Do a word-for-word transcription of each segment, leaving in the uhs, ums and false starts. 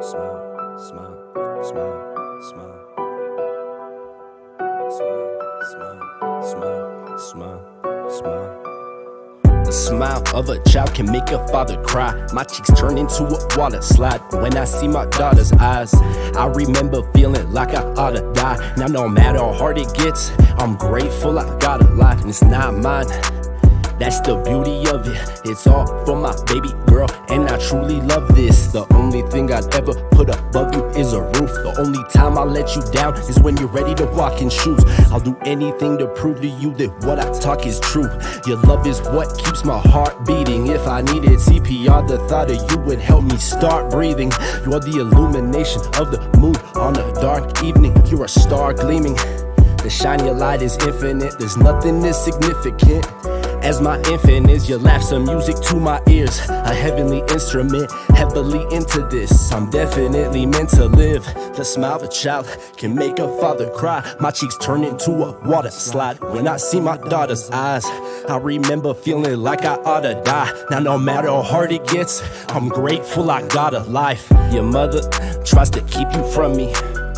smile, smile, smile, smile, smile, smile, smile, smile, smile. The smile of a child can make a father cry. My cheeks turn into a water slide when I see my daughter's eyes. I remember feeling like I oughta die. Now no matter how hard it gets, I'm grateful I got a life and it's not mine. That's the beauty of it. It's all for my baby girl, and I truly love this. The only thing I'd ever put above you is a roof. The only time I'll let you down is when you're ready to walk in shoes. I'll do anything to prove to you that what I talk is true. Your love is what keeps my heart beating. If I needed C P R, the thought of you would help me start breathing. You're the illumination of the moon on a dark evening. You're a star gleaming. The shine your light is infinite. There's nothing as significant as my infant is. Your laugh's some music to my ears, a heavenly instrument, heavily into this. I'm definitely meant to live. The smile of a child can make a father cry. My cheeks turn into a water slide when I see my daughter's eyes. I remember feeling like I oughta die. Now no matter how hard it gets, I'm grateful I got a life. Your mother tries to keep you from me.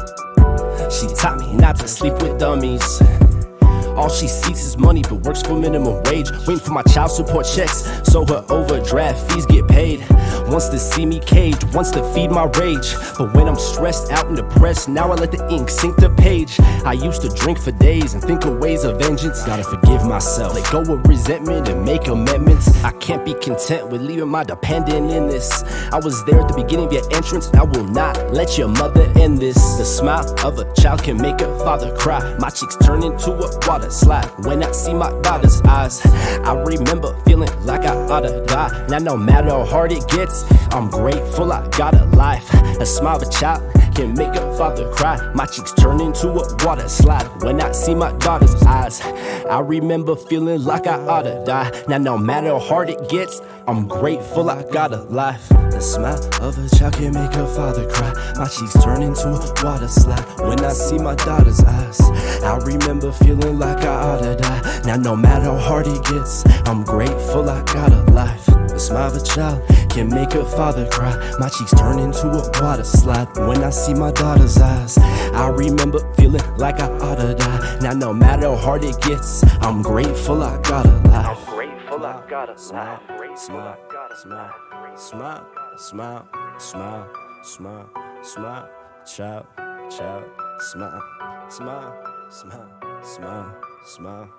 She taught me not to sleep with dummies. All she seeks is money but works for minimum wage, waiting for my child support checks so her overdraft fees get paid. Wants to see me caged, wants to feed my rage. But when I'm stressed out and depressed, now I let the ink sink the page. I used to drink for days and think of ways of vengeance. Gotta forgive myself, let go of resentment and make amendments. I can't be content with leaving my dependent in this. I was there at the beginning of your entrance, I will not let your mother end this. The smile of a child can make a father cry. My cheeks turn into a water slide when I see my daughter's eyes. I remember feeling like I oughta die. Now no matter how hard it gets, I'm grateful I got a life. A smile of a child can make a father cry. My cheeks turn into a water slide when I see my daughter's eyes. I remember feeling like I oughta die. Now no matter how hard it gets, I'm grateful I got a life. The smile of a child can make a father cry. My cheeks turn into a water slide when I see my daughter's eyes. I remember feeling like I oughta die. Now no matter how hard it gets, I'm grateful I got a life. The smile of a child can make a father cry. My cheeks turn into a water slide when I see my daughter's eyes. I remember feeling like I oughta die. Now no matter how hard it gets, I'm grateful I got a life. I'm grateful I got a Smile, life. smile, smile, smile, smile, smile, smile, smile, child, child, smile, smile, smile, smile, smile.